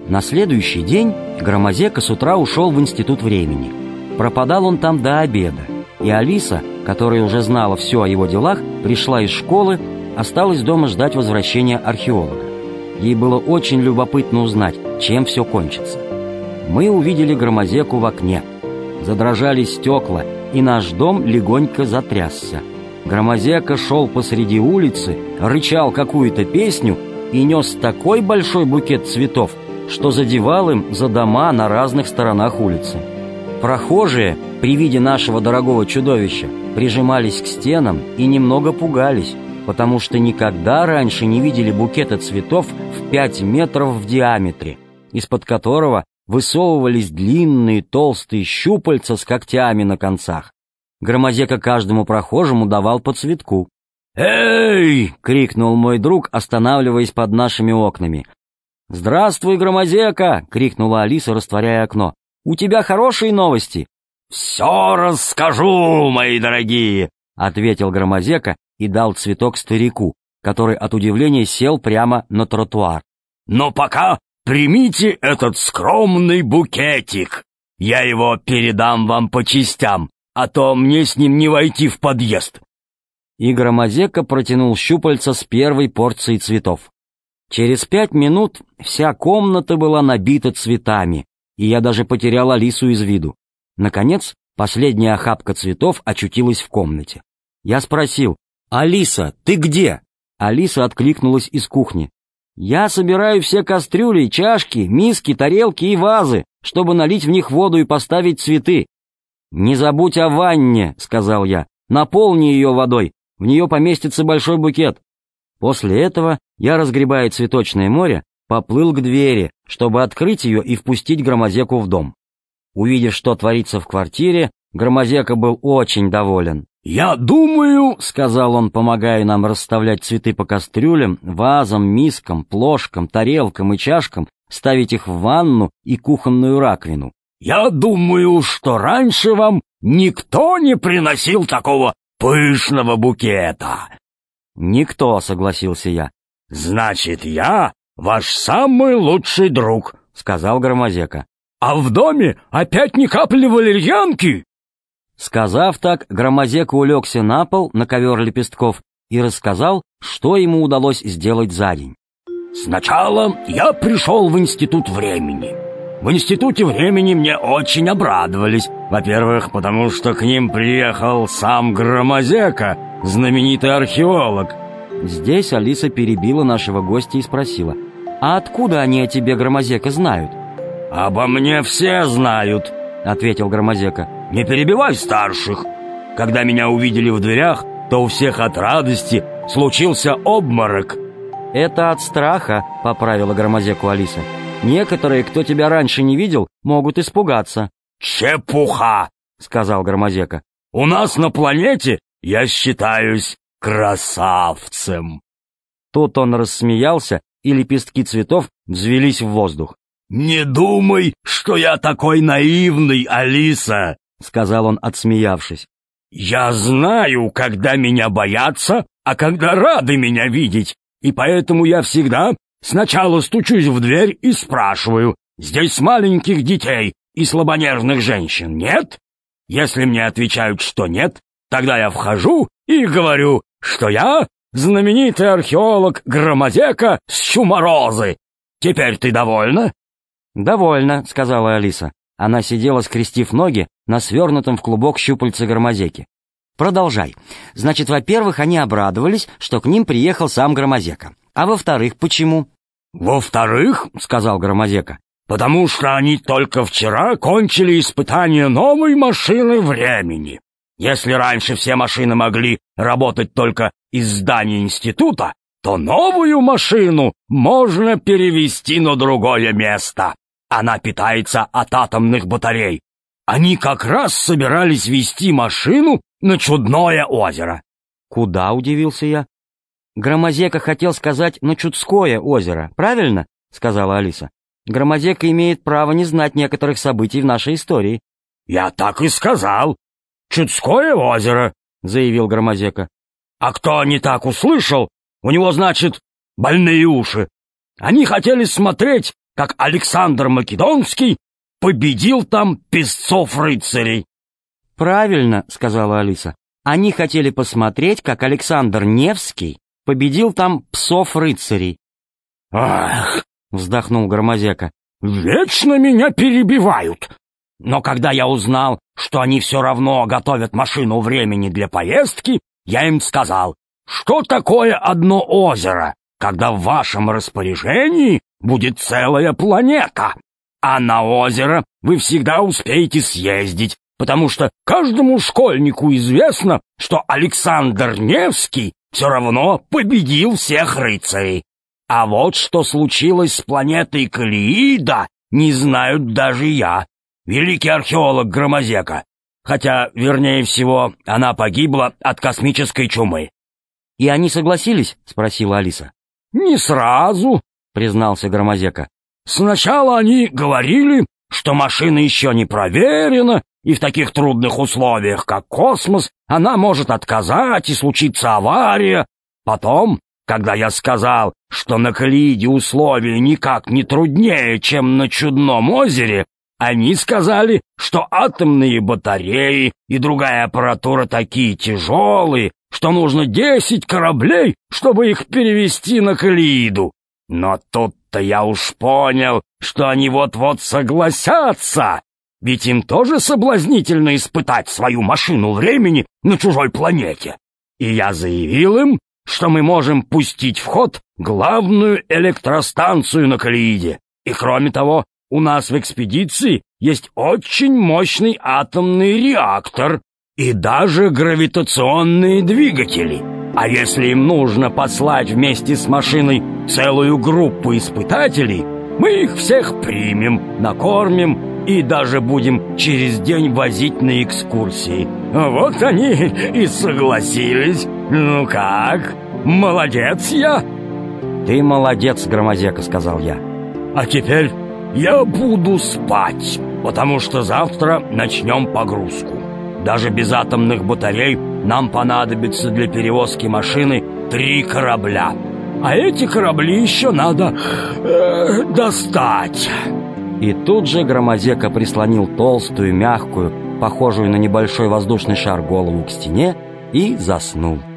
На следующий день Громозека с утра ушел в Институт времени. Пропадал он там до обеда, и Алиса, которая уже знала все о его делах, пришла из школы, осталась дома ждать возвращения археолога. Ей было очень любопытно узнать, чем все кончится. Мы увидели Громозеку в окне. Задрожали стекла, и наш дом легонько затрясся. Громозека шел посреди улицы, рычал какую-то песню и нес такой большой букет цветов, что задевал им за дома на разных сторонах улицы. Прохожие при виде нашего дорогого чудовища прижимались к стенам и немного пугались, потому что никогда раньше не видели букета цветов в 5 метров в диаметре, из-под которого высовывались длинные толстые щупальца с когтями на концах. Громозека каждому прохожему давал по цветку. «Эй!» — крикнул мой друг, останавливаясь под нашими окнами. «Здравствуй, Громозека!» — крикнула Алиса, растворяя окно. «У тебя хорошие новости?» «Все расскажу, мои дорогие!» — ответил Громозека и дал цветок старику, который от удивления сел прямо на тротуар. «Но пока примите этот скромный букетик. Я его передам вам по частям, а то мне с ним не войти в подъезд». И Громозека протянул щупальца с первой порцией цветов. Через 5 минут вся комната была набита цветами, и я даже потерял Алису из виду. Наконец, последняя охапка цветов очутилась в комнате. Я спросил: «Алиса, ты где?» Алиса откликнулась из кухни. «Я собираю все кастрюли, чашки, миски, тарелки и вазы, чтобы налить в них воду и поставить цветы». «Не забудь о ванне», — сказал я. «Наполни ее водой, в нее поместится большой букет». После этого я, разгребая цветочное море, поплыл к двери, чтобы открыть ее и впустить Громозеку в дом. Увидев, что творится в квартире, Громозека был очень доволен. «Я думаю, — сказал он, помогая нам расставлять цветы по кастрюлям, вазам, мискам, плошкам, тарелкам и чашкам, ставить их в ванну и кухонную раковину. Я думаю, что раньше вам никто не приносил такого пышного букета». «Никто», — согласился я. «Значит, я ваш самый лучший друг», — сказал Громозека. «А в доме опять ни капли валерьянки?» Сказав так, Громозека улегся на пол, на ковер лепестков, и рассказал, что ему удалось сделать за день. «Сначала я пришел в Институт времени. В Институте времени мне очень обрадовались. Во-первых, потому что к ним приехал сам Громозека, знаменитый археолог». Здесь Алиса перебила нашего гостя и спросила: «А откуда они о тебе, Громозека, знают?» «Обо мне все знают», — ответил Громозека. «Не перебивай старших. Когда меня увидели в дверях, то у всех от радости случился обморок». «Это от страха», — поправила Громозеку Алиса. «Некоторые, кто тебя раньше не видел, могут испугаться». «Чепуха», — сказал Громозека. «У нас на планете я считаюсь красавцем». Тут он рассмеялся, и лепестки цветов взвелись в воздух. «Не думай, что я такой наивный, Алиса», — сказал он, отсмеявшись. «Я знаю, когда меня боятся, а когда рады меня видеть, и поэтому я всегда сначала стучусь в дверь и спрашиваю: здесь маленьких детей и слабонервных женщин нет? Если мне отвечают, что нет, тогда я вхожу и говорю, что я знаменитый археолог Громозека с Чуморозы. Теперь ты довольна?» «Довольно», — сказала Алиса. Она сидела, скрестив ноги на свернутом в клубок щупальце Громозеки. «Продолжай. Значит, во-первых, они обрадовались, что к ним приехал сам Громозека. А во-вторых, почему?» «Во-вторых, — сказал Громозека, — потому что они только вчера кончили испытание новой машины времени. Если раньше все машины могли работать только из здания института, то новую машину можно перевести на другое место. Она питается от атомных батарей. Они как раз собирались везти машину на Чудное озеро». «Куда?» — удивился я. «Громозека хотел сказать на Чудское озеро, правильно?» — сказала Алиса. «Громозека имеет право не знать некоторых событий в нашей истории». «Я так и сказал. Чудское озеро», — заявил Громозека. «А кто не так услышал, у него, значит, больные уши. Они хотели смотреть, как Александр Македонский победил там песцов-рыцарей». «Правильно», — сказала Алиса. «Они хотели посмотреть, как Александр Невский победил там псов-рыцарей». «Ах!» — вздохнул Громозека. «Вечно меня перебивают. Но когда я узнал, что они все равно готовят машину времени для поездки, я им сказал, что такое одно озеро, когда в вашем распоряжении будет целая планета, а на озеро вы всегда успеете съездить, потому что каждому школьнику известно, что Александр Невский все равно победил всех рыцарей. А вот что случилось с планетой Калеида, не знают даже я, великий археолог Громозека, хотя, вернее всего, она погибла от космической чумы». «И они согласились?» — спросила Алиса. «Не сразу», — признался Громозека. «Сначала они говорили, что машина еще не проверена, и в таких трудных условиях, как космос, она может отказать и случится авария. Потом, когда я сказал, что на Калеиде условия никак не труднее, чем на Чудном озере, они сказали, что атомные батареи и другая аппаратура такие тяжелые, что нужно 10 кораблей, чтобы их перевести на Калеиду. Но тут-то я уж понял, что они вот-вот согласятся, ведь им тоже соблазнительно испытать свою машину времени на чужой планете. И я заявил им, что мы можем пустить в ход главную электростанцию на Калеиде. И кроме того, у нас в экспедиции есть очень мощный атомный реактор и даже гравитационные двигатели. А если им нужно послать вместе с машиной целую группу испытателей, мы их всех примем, накормим и даже будем через день возить на экскурсии. Вот они и согласились. Ну как, молодец я?» «Ты молодец, Громозека», — сказал я. «А теперь я буду спать, потому что завтра начнем погрузку. Даже без атомных батарей нам понадобится для перевозки машины 3 корабля. А эти корабли еще надо достать». И тут же Громозека прислонил толстую, мягкую, похожую на небольшой воздушный шар голову к стене и заснул.